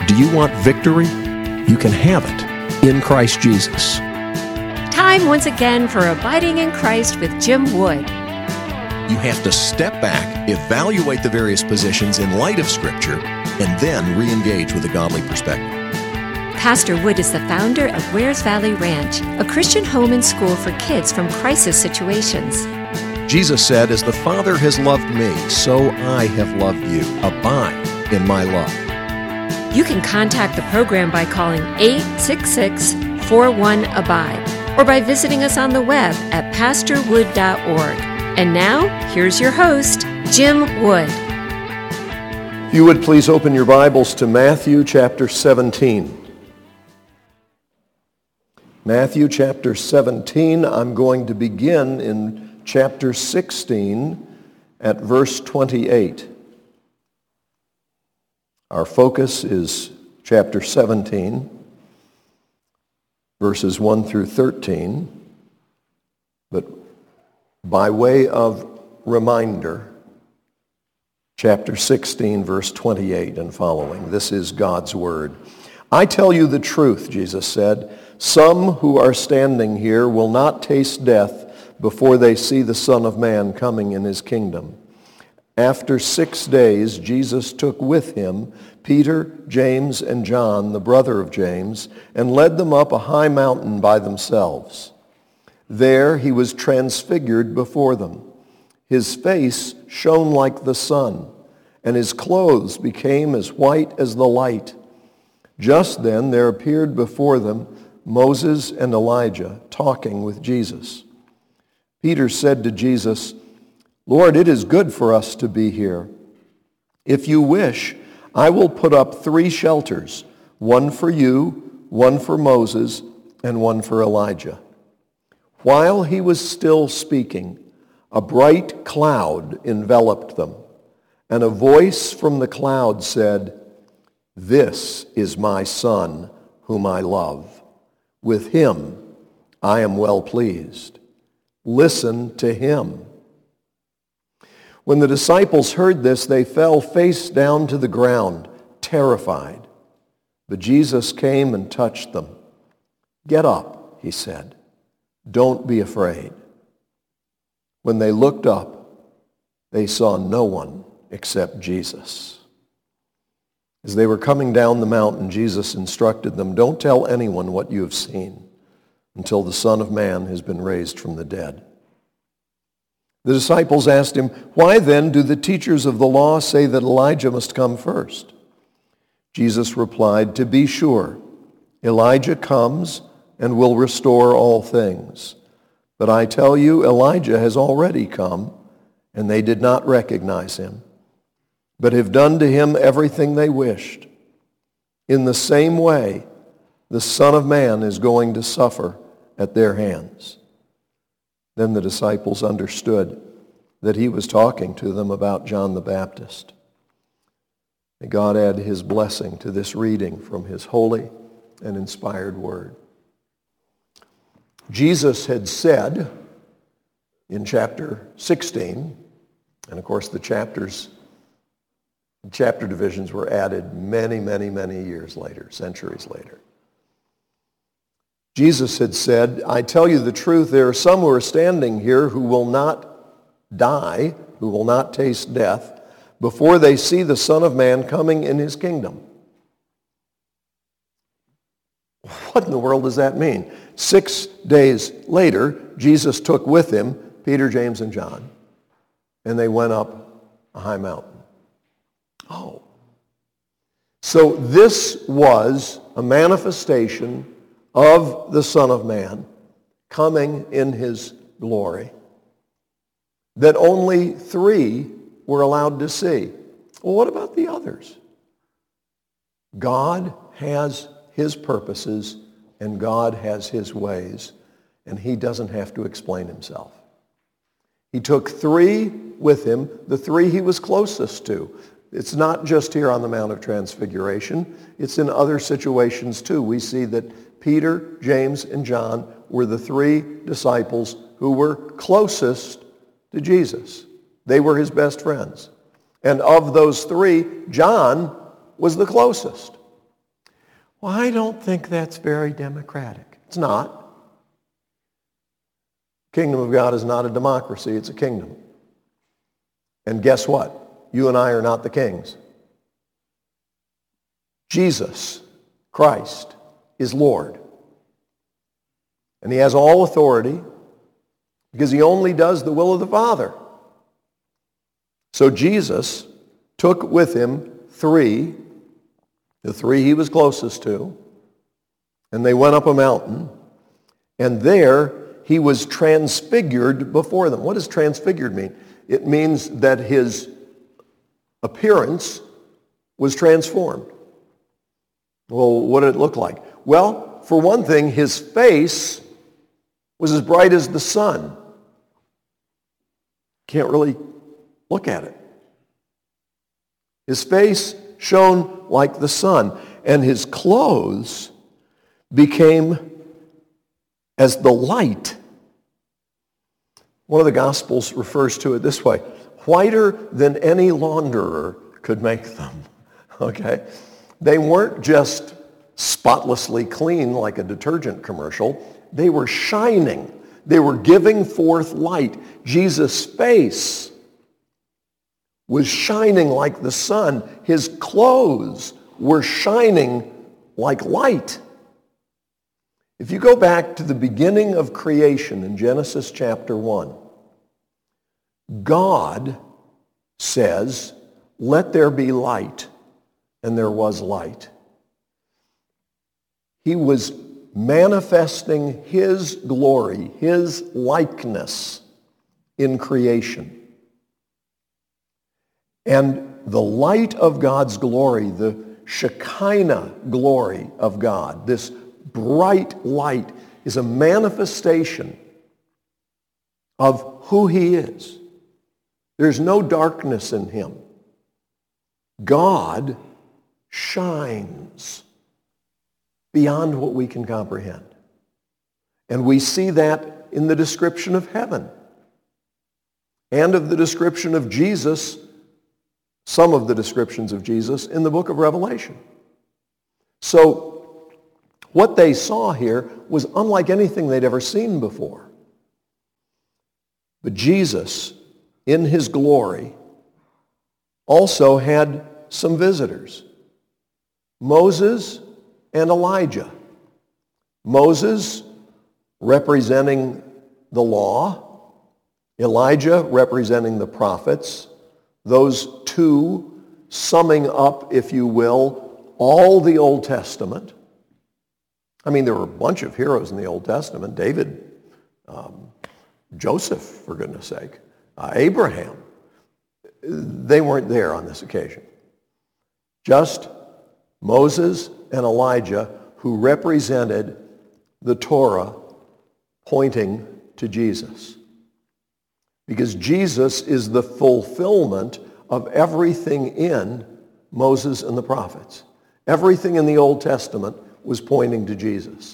Do you want victory? You can have it in Christ Jesus. Time once again for Abiding in Christ with Jim Wood. You have to step back, evaluate the various positions in light of Scripture, and then re-engage with a godly perspective. Pastor Wood is the founder of Wares Valley Ranch, a Christian home and school for kids from crisis situations. Jesus said, "As the Father has loved me, so I have loved you. Abide in my love." You can contact the program by calling 866-41-ABIDE or by visiting us on the web at pastorwood.org. And now, here's your host, Jim Wood. If you would please open your Bibles to Matthew chapter 17. Matthew chapter 17, I'm going to begin in chapter 16 at verse 28. Our focus is chapter 17, verses 1 through 13. But by way of reminder, chapter 16, verse 28 and following. This is God's word. "I tell you the truth," Jesus said, "some who are standing here will not taste death before they see the Son of Man coming in his kingdom." After 6 days, Jesus took with him Peter, James, and John, the brother of James, and led them up a high mountain by themselves. There he was transfigured before them. His face shone like the sun, and his clothes became as white as the light. Just then there appeared before them Moses and Elijah talking with Jesus. Peter said to Jesus, "Lord, it is good for us to be here. If you wish, I will put up 3 shelters, one for you, one for Moses, and one for Elijah." While he was still speaking, a bright cloud enveloped them, and a voice from the cloud said, "This is my Son, whom I love. With him I am well pleased. Listen to him." When the disciples heard this, they fell face down to the ground, terrified. But Jesus came and touched them. "Get up," he said. "Don't be afraid." When they looked up, they saw no one except Jesus. As they were coming down the mountain, Jesus instructed them, "Don't tell anyone what you have seen until the Son of Man has been raised from the dead." The disciples asked him, "Why then do the teachers of the law say that Elijah must come first?" Jesus replied, "To be sure, Elijah comes and will restore all things. But I tell you, Elijah has already come, and they did not recognize him, but have done to him everything they wished. In the same way, the Son of Man is going to suffer at their hands." Then the disciples understood that he was talking to them about John the Baptist. May God add his blessing to this reading from his holy and inspired word. Jesus had said in chapter 16, and of course the chapter divisions were added many, many, many years later, centuries later. Jesus had said, "I tell you the truth, there are some who are standing here who will not die, who will not taste death, before they see the Son of Man coming in his kingdom." What in the world does that mean? 6 days later, Jesus took with him Peter, James, and John, and they went up a high mountain. Oh. So this was a manifestation of the Son of Man coming in his glory that only 3 were allowed to see. Well, what about the others? God has his purposes and God has his ways, and he doesn't have to explain himself. He took 3 with him, the 3 he was closest to. It's not just here on the Mount of Transfiguration. It's in other situations too. We see that Peter, James, and John were the 3 disciples who were closest to Jesus. They were his best friends. And of those 3, John was the closest. Well, I don't think that's very democratic. It's not. Kingdom of God is not a democracy, it's a kingdom. And guess what? You and I are not the kings. Jesus, Christ, is Lord. And he has all authority because he only does the will of the Father. So Jesus took with him the three he was closest to, and they went up a mountain, and there he was transfigured before them. What does transfigured mean? It means that his appearance was transformed. Well, what did it look like? Well, for one thing, his face was as bright as the sun. Can't really look at it. His face shone like the sun, and his clothes became as the light. One of the Gospels refers to it this way: whiter than any launderer could make them. Okay? They weren't just spotlessly clean like a detergent commercial. They were shining. They were giving forth light. Jesus' face was shining like the sun. His clothes were shining like light. If you go back to the beginning of creation in Genesis chapter 1, God says, "Let there be light," and there was light. He was manifesting his glory, his likeness in creation. And the light of God's glory, the Shekinah glory of God, this bright light, is a manifestation of who he is. There's no darkness in him. God shines beyond what we can comprehend. And we see that in the description of heaven and of the description of Jesus, some of the descriptions of Jesus in the book of Revelation. So what they saw here was unlike anything they'd ever seen before. But Jesus, in his glory, also had some visitors: Moses and Elijah. Moses representing the law, Elijah representing the prophets, those two summing up, if you will, all the Old Testament. I mean, there were a bunch of heroes in the Old Testament: David, Joseph, for goodness sake, Abraham. They weren't there on this occasion. Just Moses and Elijah, who represented the Torah pointing to Jesus. Because Jesus is the fulfillment of everything in Moses and the prophets. Everything in the Old Testament was pointing to Jesus.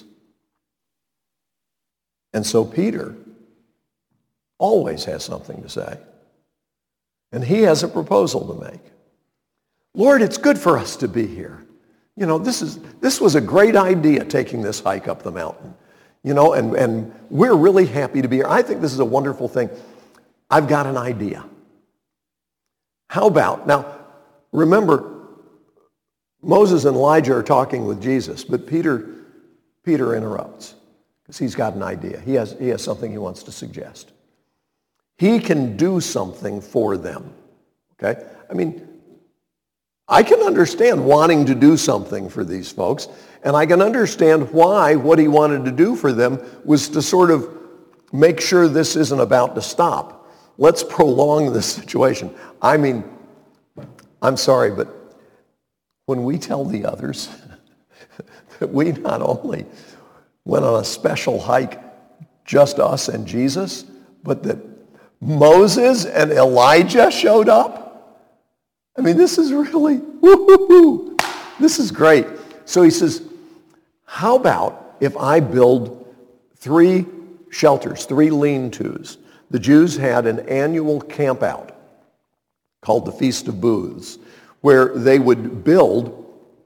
And so Peter always has something to say. And he has a proposal to make. Lord, it's good for us to be here. You know, this was a great idea, taking this hike up the mountain. You know, and we're really happy to be here. I think this is a wonderful thing. I've got an idea. How about, now, remember, Moses and Elijah are talking with Jesus, but Peter interrupts because he's got an idea. He has something he wants to suggest. He can do something for them. Okay? I mean, I can understand wanting to do something for these folks, and I can understand why what he wanted to do for them was to sort of make sure this isn't about to stop. Let's prolong this situation. I mean, I'm sorry, but when we tell the others that we not only went on a special hike, just us and Jesus, but that Moses and Elijah showed up, I mean, this is really, woo-hoo-hoo. This is great. So he says, how about if I build 3 shelters, 3 lean-tos? The Jews had an annual camp out called the Feast of Booths, where they would build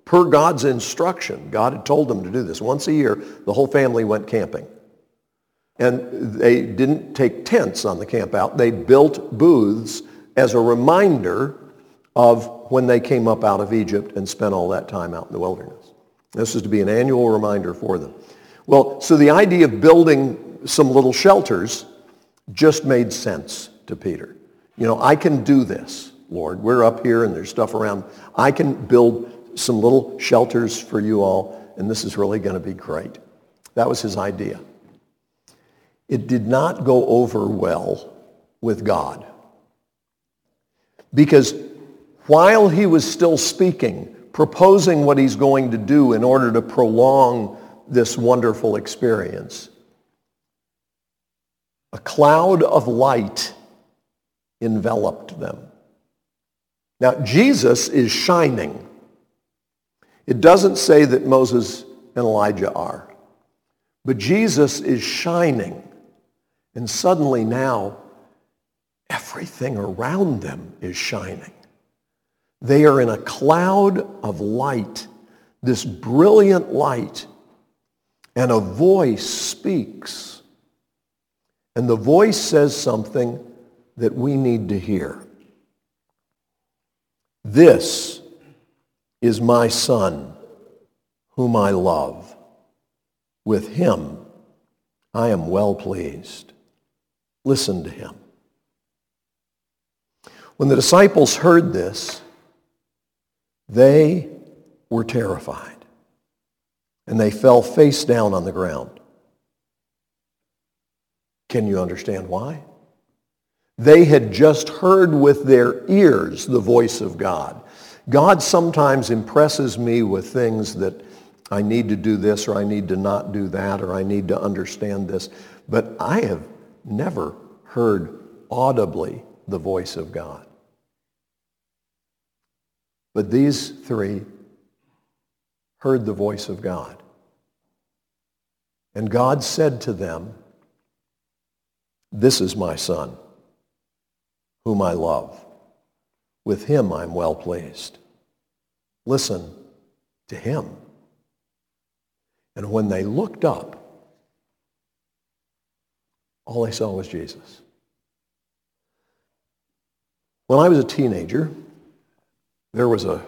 per God's instruction. God had told them to do this. Once a year, the whole family went camping. And they didn't take tents on the camp out. They built booths as a reminder of when they came up out of Egypt and spent all that time out in the wilderness. This is to be an annual reminder for them. Well, so the idea of building some little shelters just made sense to Peter. You know, I can do this, Lord. We're up here and there's stuff around. I can build some little shelters for you all, and this is really going to be great. That was his idea. It did not go over well with God. Because while he was still speaking, proposing what he's going to do in order to prolong this wonderful experience, a cloud of light enveloped them. Now, Jesus is shining. It doesn't say that Moses and Elijah are, but Jesus is shining. And suddenly now, everything around them is shining. They are in a cloud of light, this brilliant light, and a voice speaks. And the voice says something that we need to hear. This is my Son, whom I love. With him I am well pleased. Listen to him. When the disciples heard this, they were terrified, and they fell face down on the ground. Can you understand why? They had just heard with their ears the voice of God. God sometimes impresses me with things that I need to do this, or I need to not do that, or I need to understand this. But I have never heard audibly the voice of God. But these three heard the voice of God. And God said to them, "This is my Son, whom I love. With him I'm well pleased. Listen to him." And when they looked up, all they saw was Jesus. When I was a teenager, there was a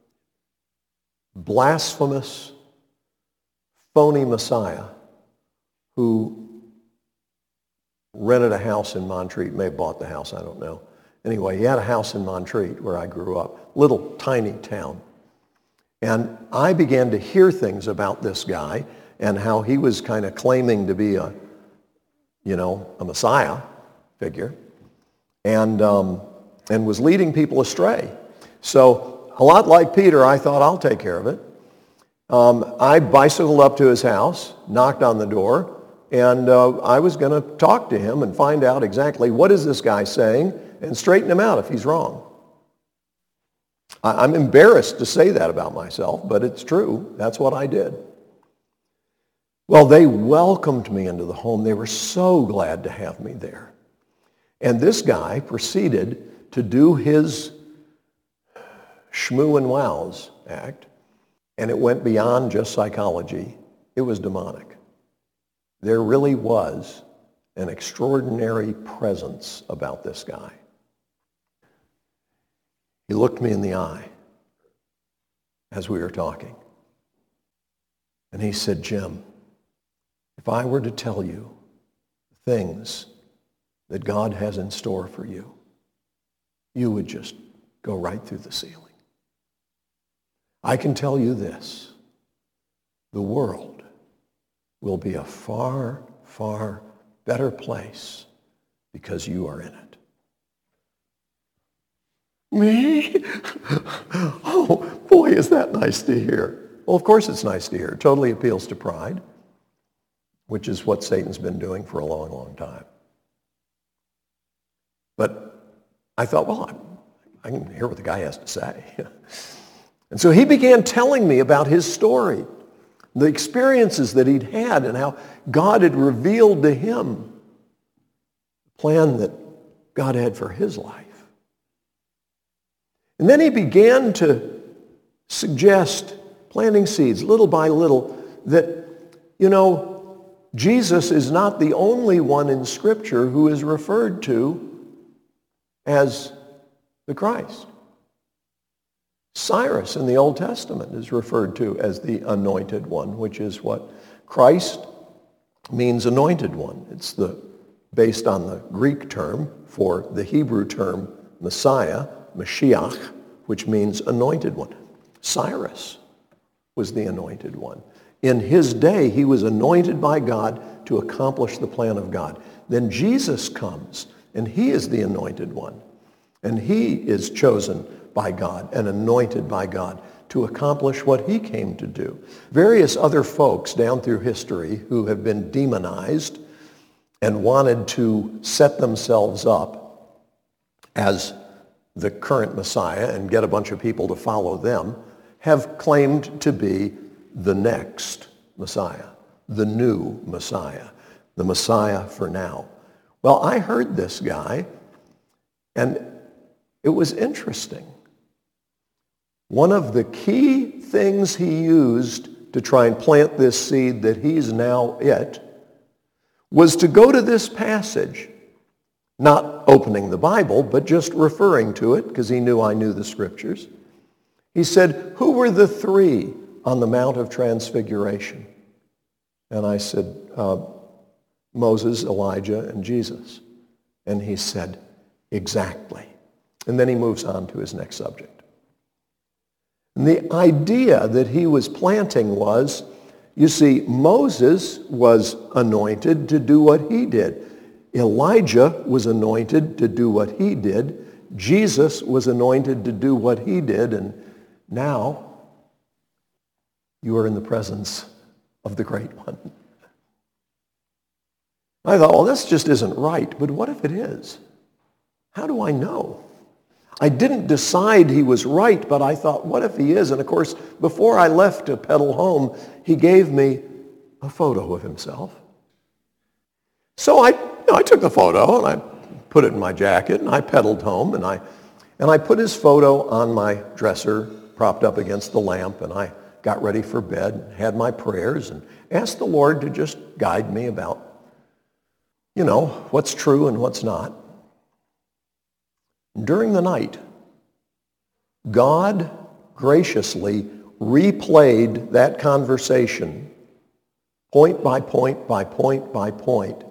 blasphemous, phony Messiah who rented a house in Montreat. May have bought the house, I don't know. Anyway, he had a house in Montreat where I grew up, little tiny town. And I began to hear things about this guy and how he was kind of claiming to be a Messiah figure, and was leading people astray. So a lot like Peter, I thought, I'll take care of it. I bicycled up to his house, knocked on the door, and I was going to talk to him and find out exactly what is this guy saying and straighten him out if he's wrong. I'm embarrassed to say that about myself, but it's true. That's what I did. Well, they welcomed me into the home. They were so glad to have me there. And this guy proceeded to do his shmoo and wows act, and it went beyond just psychology. It was demonic. There really was an extraordinary presence about this guy. He looked me in the eye as we were talking, and he said, "Jim, if I were to tell you things that God has in store for you, you would just go right through the ceiling. I can tell you this, the world will be a far, far better place because you are in it." Me? Oh, boy, is that nice to hear. Well, of course it's nice to hear. It totally appeals to pride, which is what Satan's been doing for a long, long time. But I thought, well, I can hear what the guy has to say. And so he began telling me about his story, the experiences that he'd had, and how God had revealed to him the plan that God had for his life. And then he began to suggest planting seeds little by little that, Jesus is not the only one in Scripture who is referred to as the Christ. Cyrus in the Old Testament is referred to as the anointed one, which is what Christ means, anointed one. It's based on the Greek term for the Hebrew term Messiah, Mashiach, which means anointed one. Cyrus was the anointed one. In his day, he was anointed by God to accomplish the plan of God. Then Jesus comes, and he is the anointed one. And he is chosen by God and anointed by God to accomplish what he came to do. Various other folks down through history who have been demonized and wanted to set themselves up as the current Messiah and get a bunch of people to follow them have claimed to be the next Messiah, the new Messiah, the Messiah for now. Well, I heard this guy, and it was interesting. One of the key things he used to try and plant this seed that he's now it was to go to this passage, not opening the Bible, but just referring to it because he knew I knew the Scriptures. He said, who were the three on the Mount of Transfiguration? And I said, Moses, Elijah, and Jesus. And he said, exactly. And then he moves on to his next subject. And the idea that he was planting was, you see, Moses was anointed to do what he did. Elijah was anointed to do what he did. Jesus was anointed to do what he did. And now you are in the presence of the Great One. I thought, well, this just isn't right. But what if it is? How do I know? I didn't decide he was right, but I thought, what if he is? And of course, before I left to pedal home, he gave me a photo of himself. So I took the photo and I put it in my jacket and I pedaled home and I put his photo on my dresser, propped up against the lamp, and I got ready for bed, had my prayers, and asked the Lord to just guide me about, what's true and what's not. During the night, God graciously replayed that conversation point by point by point by point,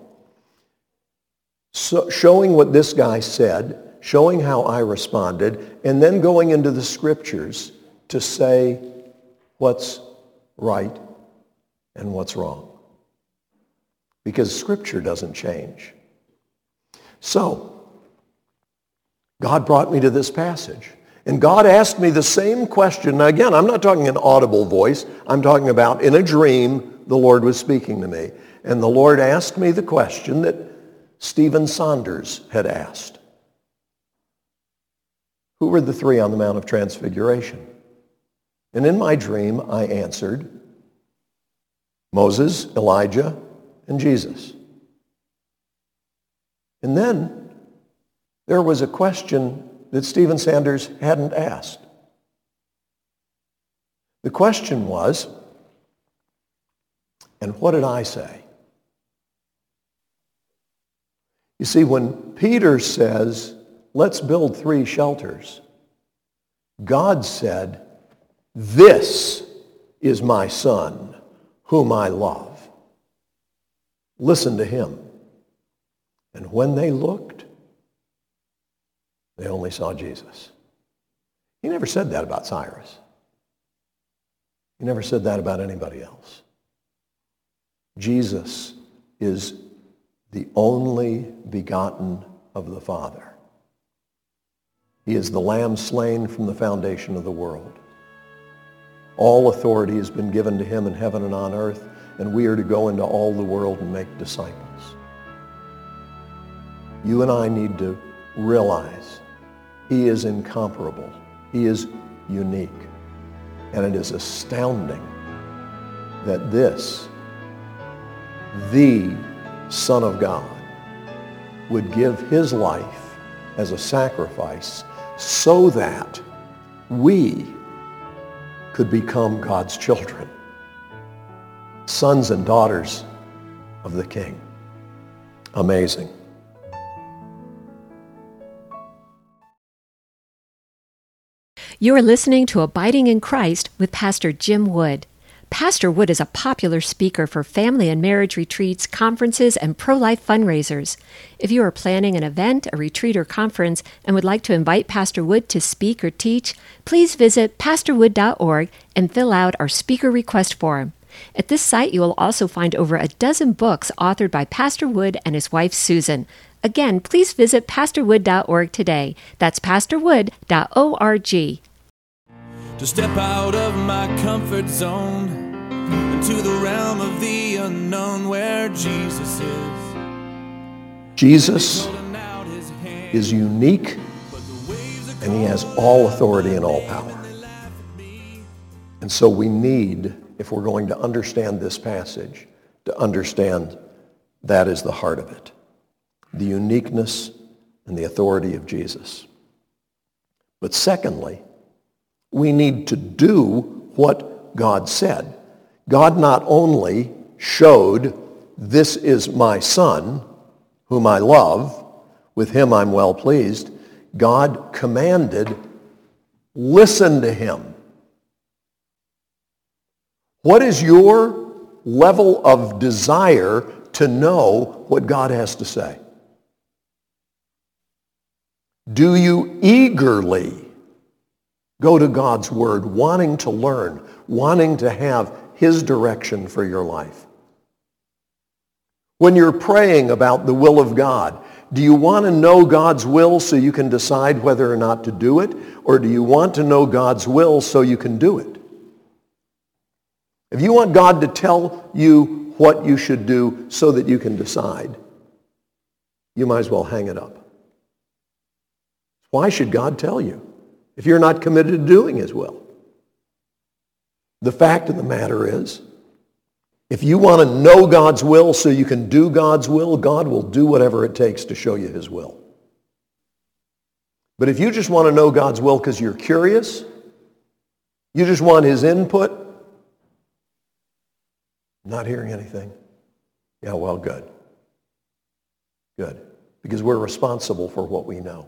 so showing what this guy said, showing how I responded, and then going into the Scriptures to say what's right and what's wrong. Because Scripture doesn't change. So, God brought me to this passage. And God asked me the same question. Now again, I'm not talking an audible voice. I'm talking about in a dream, the Lord was speaking to me. And the Lord asked me the question that Stephen Saunders had asked. Who were the three on the Mount of Transfiguration? And in my dream, I answered, Moses, Elijah, and Jesus. And then there was a question that Stephen Saunders hadn't asked. The question was, and what did I say? You see, when Peter says, let's build 3 shelters, God said, this is my son, whom I love. Listen to him. And when they looked, they only saw Jesus. He never said that about Cyrus. He never said that about anybody else. Jesus is the only begotten of the Father. He is the Lamb slain from the foundation of the world. All authority has been given to him in heaven and on earth, and we are to go into all the world and make disciples. You and I need to realize he is incomparable. He is unique. And it is astounding that this, the Son of God, would give his life as a sacrifice so that we could become God's children, sons and daughters of the King. Amazing. You're listening to Abiding in Christ with Pastor Jim Wood. Pastor Wood is a popular speaker for family and marriage retreats, conferences, and pro-life fundraisers. If you are planning an event, a retreat, or conference and would like to invite Pastor Wood to speak or teach, please visit pastorwood.org and fill out our speaker request form. At this site, you will also find over a dozen books authored by Pastor Wood and his wife, Susan. Again, please visit pastorwood.org today. That's pastorwood.org. To step out of my comfort zone into the realm of the unknown where Jesus is. Jesus is unique, and he has all authority and all power. And so we need, if we're going to understand this passage, to understand that is the heart of it, the uniqueness and the authority of Jesus. But secondly, we need to do what God said. God not only showed, this is my son, whom I love, with him I'm well pleased. God commanded, listen to him. What is your level of desire to know what God has to say? Do you eagerly go to God's word, wanting to learn, wanting to have his direction for your life? When you're praying about the will of God, do you want to know God's will so you can decide whether or not to do it? Or do you want to know God's will so you can do it? If you want God to tell you what you should do so that you can decide, you might as well hang it up. Why should God tell you if you're not committed to doing his will? The fact of the matter is, if you want to know God's will so you can do God's will, God will do whatever it takes to show you his will. But if you just want to know God's will because you're curious, you just want his input, not hearing anything, yeah, well, good. Good. Because we're responsible for what we know.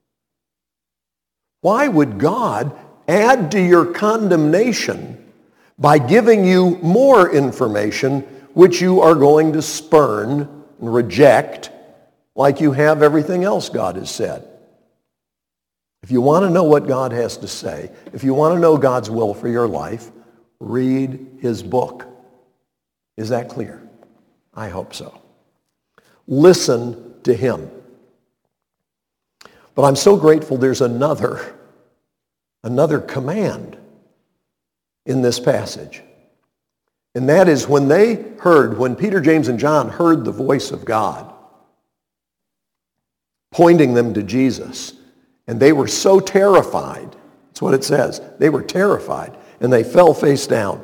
Why would God add to your condemnation by giving you more information which you are going to spurn and reject like you have everything else God has said? If you want to know what God has to say, if you want to know God's will for your life, read his book. Is that clear? I hope so. Listen to him. But I'm so grateful there's another command in this passage. And that is when Peter, James, and John heard the voice of God pointing them to Jesus, and they were so terrified, that's what it says, they were terrified, and they fell face down.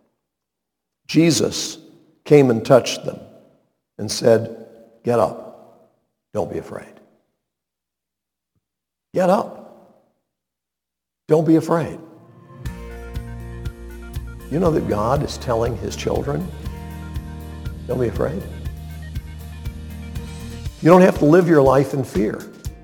Jesus came and touched them and said, get up, don't be afraid. Get up. Don't be afraid. You know that God is telling his children, don't be afraid. You don't have to live your life in fear.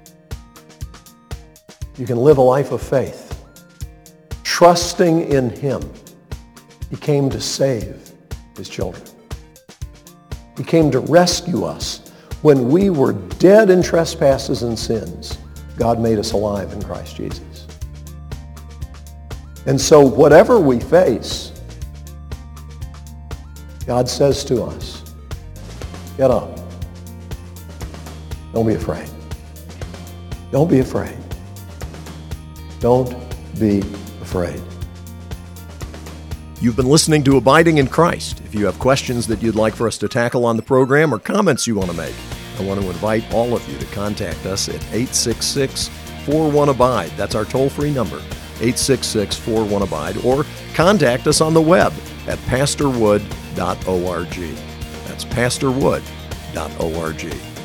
You can live a life of faith, trusting in him. He came to save his children. He came to rescue us. When we were dead in trespasses and sins, God made us alive in Christ Jesus. And so whatever we face, God says to us, get up. Don't be afraid. Don't be afraid. Don't be afraid. You've been listening to Abiding in Christ. If you have questions that you'd like for us to tackle on the program or comments you want to make, I want to invite all of you to contact us at 866-41-ABIDE. That's our toll-free number, 866-41-ABIDE, or contact us on the web at pastorwood.org. That's pastorwood.org.